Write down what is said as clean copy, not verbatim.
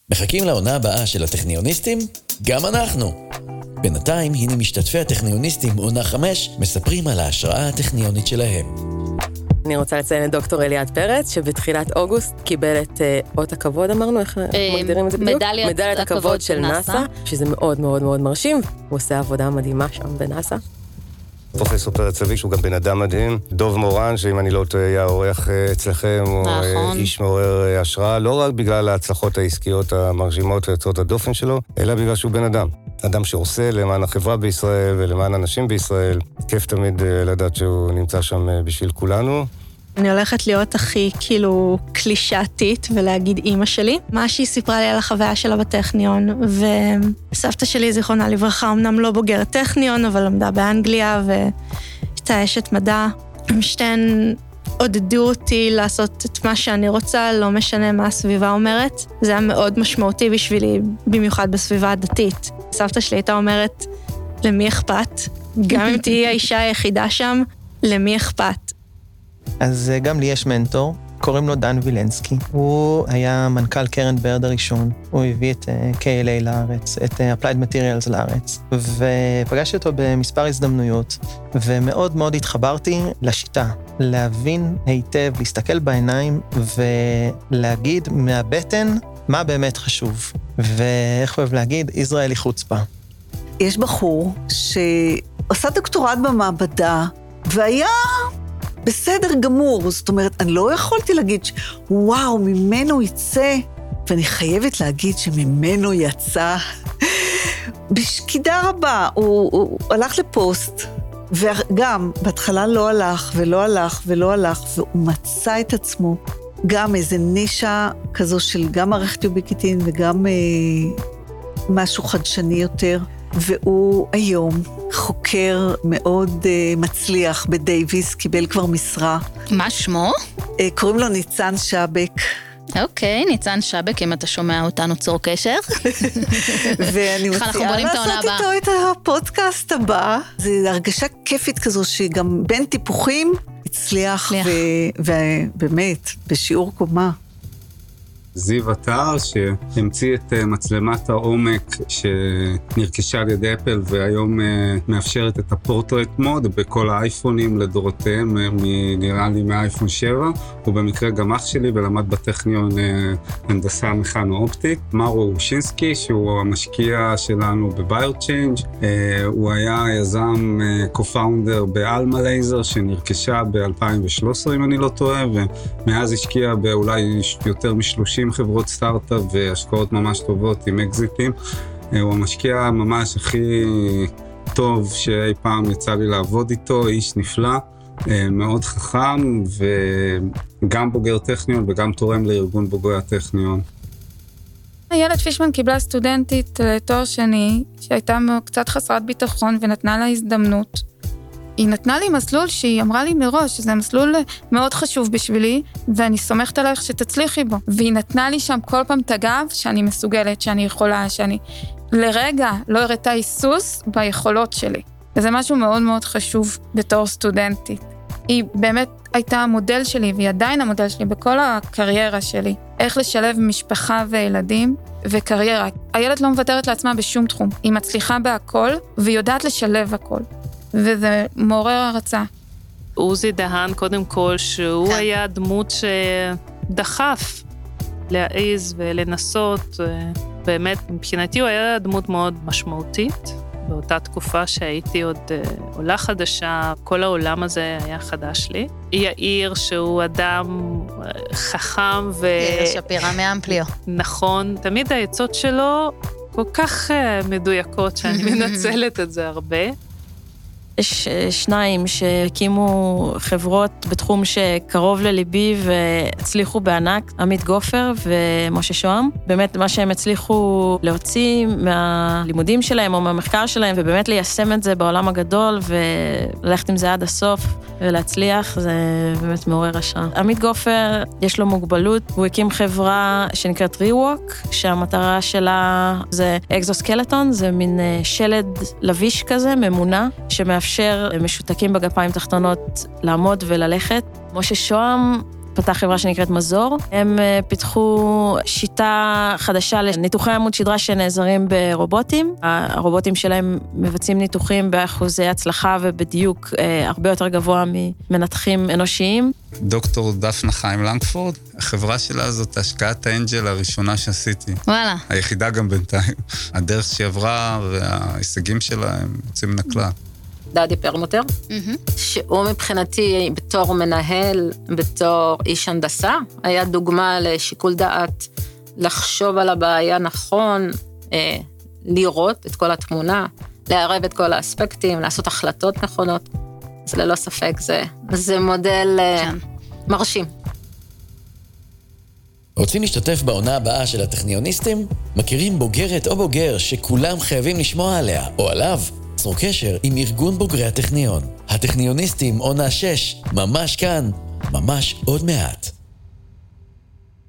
מחכים לעונה הבאה של הטכניוניסטים? גם אנחנו! בינתיים, הנה משתתפי הטכניוניסטים עונה 5 מספרים על ההשראה הטכניונית שלהם. אני רוצה לציין את דוקטור אליעד פרץ, שבתחילת אוגוסט קיבל את אות הכבוד, אמרנו, איך מגדירים את זה בדיוק? מדליית הכבוד של נאסא, שזה מאוד מאוד מאוד מרשים. הוא עושה עבודה מדהימה שם בנאסא. פרופסור פרץ אבי, שהוא גם בן אדם מדהים. דוב מורן, שאם אני לא טועה, היה אורח אצלכם, הוא איש מעורר השראה, לא רק בגלל ההצלחות העסקיות המרשימות ויוצאות הדופן שלו, אלא בגלל שהוא בן אדם. אדם שעושה למען החברה בישראל ולמען אנשים בישראל. כיף תמיד לדעת שהוא נמצא שם בשביל כולנו. אני הולכת להיות הכי קלישאתית ולהגיד אימא שלי. מה שהיא סיפרה לי על החוויה שלה בטכניון, וסבתא שלי זיכרונה לברכה, אמנם לא בוגרת טכניון, אבל למדה באנגליה והייתה אשת מדע. שתיהן עודדו אותי לעשות את מה שאני רוצה, לא משנה מה הסביבה אומרת. זה היה מאוד משמעותי בשבילי, במיוחד בסביבה הדתית. סבתא שלי הייתה אומרת, למי אכפת? גם אם תהיי האישה היחידה שם, למי אכפת? אז גם לי יש מנטור, קוראים לו דן וילנסקי. הוא היה מנכ"ל קרן ברד הראשון, הוא הביא את KLA לארץ, את Applied Materials לארץ, ופגשתי אותו במספר הזדמנויות, ומאוד מאוד התחברתי לשיטה, להבין היטב, להסתכל בעיניים, ולהגיד מהבטן מה באמת חשוב. ואיך אוהב להגיד, ישראל היא חוצפה. יש בחור שעושה דוקטורט במעבדה, והיה בסדר גמור, זאת אומרת, אני לא יכולתי להגיד, וואו, ממנו יצא, ואני חייבת להגיד שממנו יצא בשקידה רבה. הוא הלך לפוסט, וגם בהתחלה לא הלך, ולא הלך, ולא הלך, והוא מצא את עצמו גם איזה נישה כזו של גם מערכת יוביקיטין, וגם משהו חדשני יותר. והוא היום חוקר מאוד מצליח בדייביס, קיבל כבר משרה. מה שמו? קוראים לו ניצן שבק. אוקיי, ניצן שבק, אם אתה שומע אותנו צור קשר. ואני מציעה לעשות איתו את הפודקאסט הבא. זו הרגשה כיפית כזו שגם בין טיפוחים הצליח, ובאמת, בשיעור קומה. זיו אתר שהמציא את מצלמת העומק שנרכשה על ידי אפל והיום מאפשרת את הפורטרט מוד בכל האייפונים לדורותיהם, נראה לי מהאייפון 7. הוא במקרה גם אח שלי ולמד בטכניון הנדסה מכנו-אופטית. מרו אושינסקי שהוא המשקיע שלנו בביוצ'יינג', הוא היה יזם קו-פאונדר באלמה לייזר שנרכשה ב-2013 אם אני לא טועה, ומאז השקיע באולי יותר מ-30 חברות סטארט-אפ והשקעות ממש טובות עם אקזיטים. הוא המשקיע ממש הכי טוב שאי פעם יצא לי לעבוד איתו, איש נפלא, מאוד חכם וגם בוגר טכניון וגם תורם לארגון בוגרי הטכניון. איילת פישמן קיבלה סטודנטית לתואר שני שהייתה קצת חסרת ביטחון ונתנה לה הזדמנות. היא נתנה לי מסלול שהיא אמרה לי מראש, שזה מסלול מאוד חשוב בשבילי, ואני סומכת עלייך שתצליחי בו. והיא נתנה לי שם כל פעם את הגב שאני מסוגלת, שאני יכולה, שאני לרגע לא הראתה היסוס ביכולות שלי. וזה משהו מאוד מאוד חשוב בתור סטודנטית. היא באמת הייתה המודל שלי, והיא עדיין המודל שלי בכל הקריירה שלי. איך לשלב משפחה וילדים וקריירה. הילד לא מוותרת לעצמה בשום תחום. היא מצליחה בהכל, והיא יודעת לשלב הכל. וזה מעורר הרצה. עוזי דהן, קודם כל, שהוא היה דמות שדחף להעיז ולנסות. באמת, מבחינתי הוא היה דמות מאוד משמעותית. באותה תקופה שהייתי עוד עולה חדשה, כל העולם הזה היה חדש לי. יאיר, שהוא אדם חכם יאיר שפירא מאמפליו. נכון, תמיד העצות שלו כל כך מדויקות, שאני מנצלת את זה הרבה. יש שניים שהקימו חברות בתחום שקרוב לליבי והצליחו בענק, עמית גופר ומשה שוהם. באמת מה שהם הצליחו להוציא מהלימודים שלהם או מהמחקר שלהם, ובאמת ליישם את זה בעולם הגדול וללכת עם זה עד הסוף ולהצליח, זה באמת מעורר השראה. עמית גופר יש לו מוגבלות, הוא הקים חברה שנקראת Rewalk, שהמטרה שלה זה אקזוסקלטון, זה מין שלד לביש כזה, ממונע, שמאפשר משותקים בגפיים תחתונות לעמוד וללכת. משה שוהם פתח חברה שנקראת מזור. הם פיתחו שיטה חדשה לניתוחי עמוד שדרה שנעזרים ברובוטים. הרובוטים שלהם מבצעים ניתוחים באחוזי הצלחה ובדיוק הרבה יותר גבוה ממנתחים אנושיים. דוקטור דפנה חיים לנגפורד, החברה שלה זאת השקעת האנג'ל הראשונה שעשיתי. וואלה. היחידה גם בינתיים. הדרך שהיא עברה וההישגים שלה הם יוצאים מן הכלל. דדי פרמוטר, שהוא מבחינתי בתור מנהל, בתור איש הנדסה, היה דוגמה לשיקול דעת, לחשוב על הבעיה נכון, לראות את כל התמונה, לערב את כל האספקטים, לעשות החלטות נכונות. אז ללא ספק זה מודל מרשים. רוצים להשתתף בעונה הבאה של הטכניוניסטים? מכירים בוגרת או בוגר שכולם חייבים לשמוע עליה או עליו? צרו קשר עם ארגון בוגרי הטכניון. הטכניוניסטים עונה 6, ממש כאן, ממש עוד מעט.